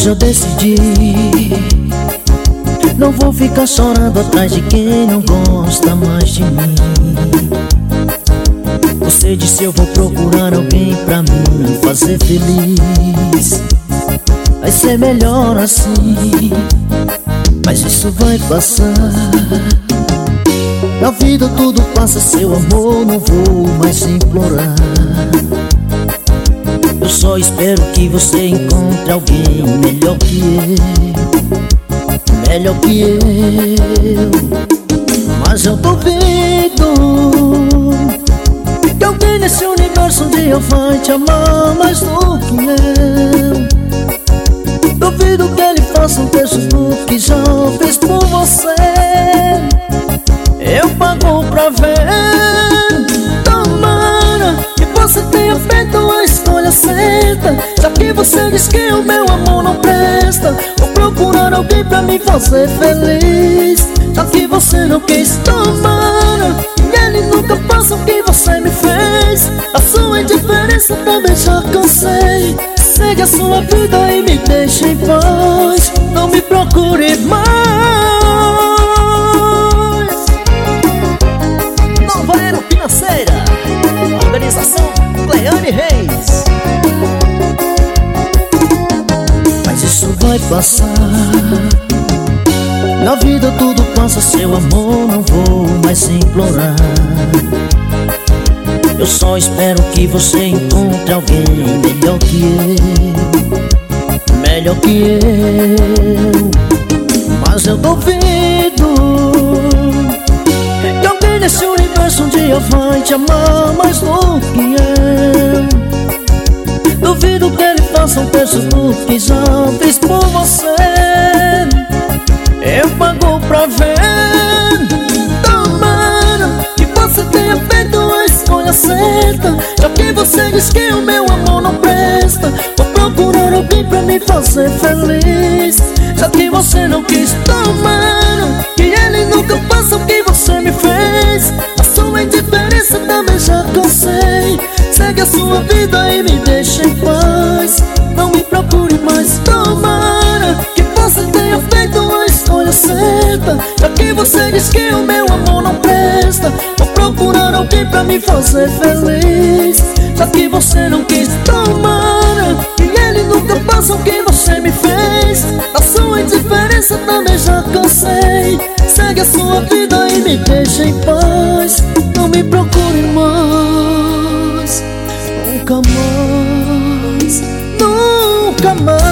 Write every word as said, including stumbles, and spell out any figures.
Hoje eu decidi, não vou ficar chorando atrás de quem não gosta mais de mim. Você disse eu vou procurar alguém pra me fazer feliz. Vai ser melhor assim, mas isso vai passar. Na vida tudo passa, seu amor não vou mais implorar. Eu só espero que você encontre alguém melhor que eu, melhor que eu. Mas eu tô vendo que alguém nesse universo um dia vai te amar mais do que eu. Duvido que ele faça um terço do que já fez por você. Eu pago pra ver. Tomara que você tenha feito a escolha certa, já que você diz que o meu amor não presta. Vou procurar alguém pra me fazer feliz, já que você não quis. Tomara que ele nunca faça o que você me fez. A sua indiferença também já cansei. Segue a sua vida e me deixe em paz. Não me procure mais. Nova Era Financeira, organização Cleane Reis. Mas isso vai passar. Na vida tudo passa, seu amor não vou mais implorar. Eu só espero que você encontre alguém melhor que eu, melhor que eu. Mas eu duvido que alguém nesse universo um dia vai te amar mais do que eu. Duvido que ele faça um terço do que já fiz por você. Eu pago pra ver. Tomara que você tenha feito a escolha certa, já que você diz que o meu amor não presta. Vou procurar alguém pra me fazer feliz, já que você não quis. Tomara que ele nunca faça o que você me fez. A sua indiferença também já cansei. Segue a sua vida e me deixa em paz. Não me procure mais. Tomara que você tenha feito a escolha certa, já que você diz que o meu amor não presta. Vou procurar alguém pra me fazer feliz, já que você não quis. Tomara que ele nunca faça o que você me fez. A sua indiferença também já cansei. Segue a sua vida e me deixa em paz. Não me procure mais. Nunca mais, nunca mais.